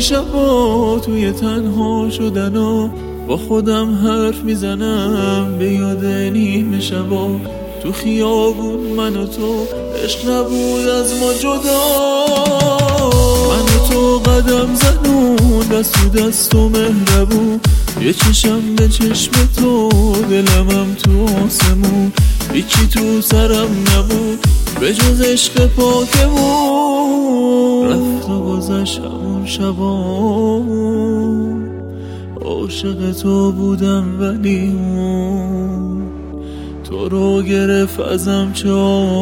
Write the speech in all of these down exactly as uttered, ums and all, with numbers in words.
شبا توی تنها شدن و با خودم حرف میزنم به یاد نیمه شبا تو خیابون من و تو عشق نبود از ما جدا من و تو قدم زنون دست تو دست و مهربون یه چشم به چشم تو دلمم تو آسمون هیچی تو سرم نبود به جز عشق پاکمون رفت و گذشت همون شبا عاشق تو بودم ولی اون تو رو گرفت ازم چه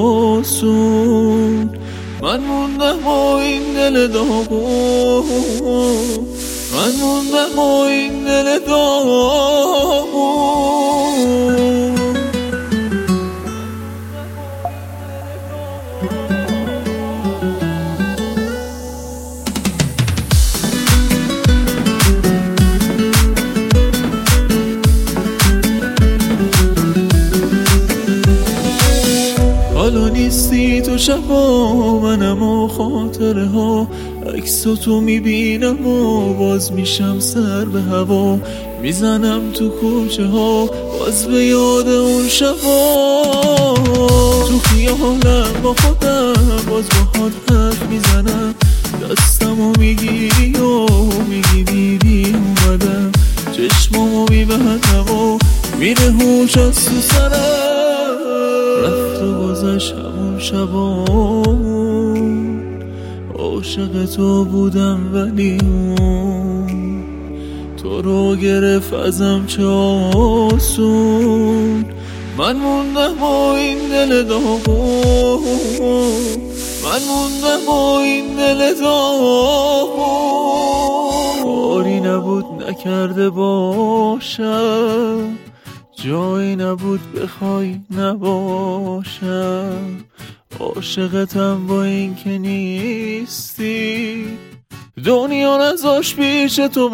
آسون من موندم با این دل داغون من موندم با این دل داغون حالا نیستی تو شبا منم و خاطره ها عکس تو میبینم و باز میشم سر به هوا میزنم تو کوچه ها باز به یاد اون شبا تو خیالم با خودم باز باهات حرف میزنم دستمو میگیری و میگی دیدی اومدم چشمامو میبندم و میره هوش از تو سرم رفت و گذشت همون شبا عاشق تو بودم ولی اون تو رو گرفت ازم چه آسون من موندم با این دل داغون من موندم با این دل داغون کاری نبود نکرده باشم جایی نبود بخوای نباشم عاشقتم با این که نیستی دنیا نذاش پیش تو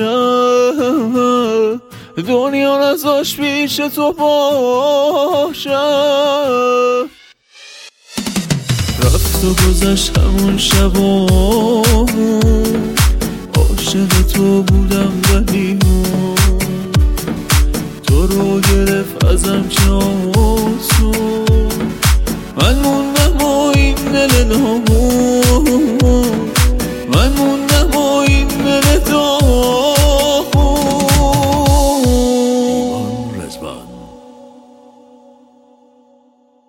باشم دنیا نذاش پیش تو باشم رفت و گذشت همون شبا عاشق تو بودم ولی تو رو گرفت ازم چه آسون من موندم با این دل نامون